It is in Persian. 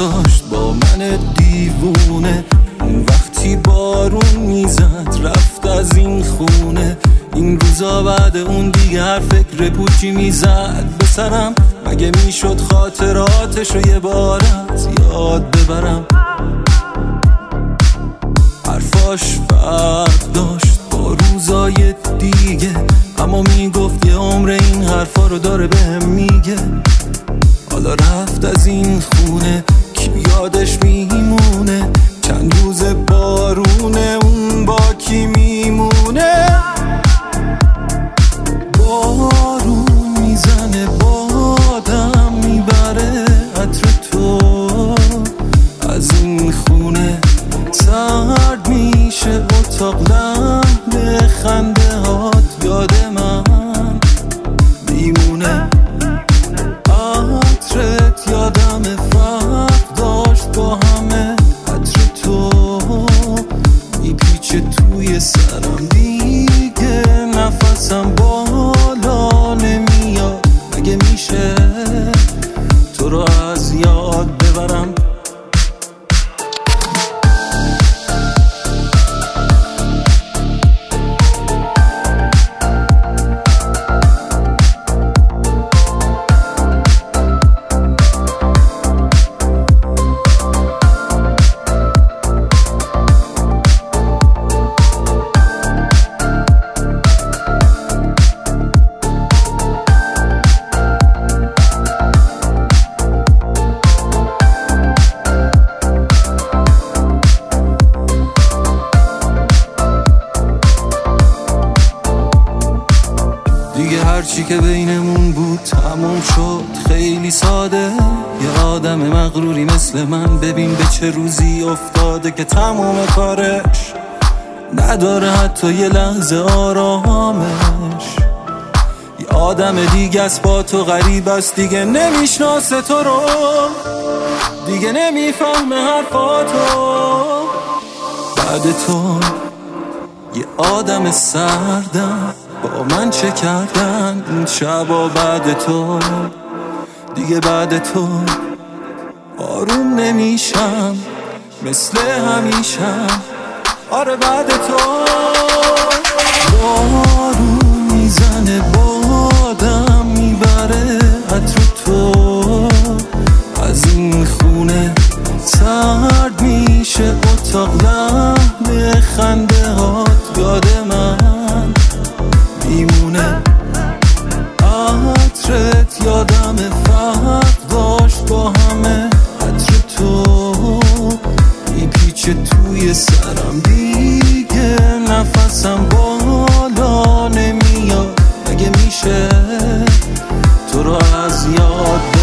داشت با من دیوونه. اون وقتی بارون میزد رفت از این خونه. این روزا بعد اون دیگه هر فکر پوچی میزد به سرم. مگه میشد خاطراتشو یه بار از یاد ببرم؟ حرفاش فرق داشت با روزای دیگه، اما میگفت یه عمر این حرفا رو داره بهم میگه. حالا رفت از این خونه، کی یادش میمونه؟ چند روز بارونه، اون با کی میمونه؟ بارون میزنه، بادم میبره عطر تو از این خونه. سرد میشه اتاق، لحن خنده هات یاد من میمونه. عطرت یادم فرق داشت با همه. عطر تو میپیچه توی سرم، دیگه نفسم بالا نمیاد. مگه میشه تو رو از یاد ببرم؟ دیگه هرچی که بینمون بود تموم شد، خیلی ساده. یه آدم مغروری مثل من ببین به چه روزی افتاده که تموم کارش نداره حتی یه لحظه آرامش. یه آدم دیگه است با تو غریب است، دیگه نمیشناسه تو رو، دیگه نمیفهمه حرفاتو. بعد تو یه آدم سردم، با من چه کردن این شبا؟ بعد تو دیگه بعد تو آروم نمیشم مثل همیشم. آره بعد تو بارون میزنه، بادم میبره عطر تو از این خونه. سرد میشه اتاق، لحن خنده هات یاد من میمونه. عطرت یادم فرق داشت با همه. عطر تو میپیچه توی سرم، دیگه نفسم بالا نمیاد. مگه میشه تو رو از یاد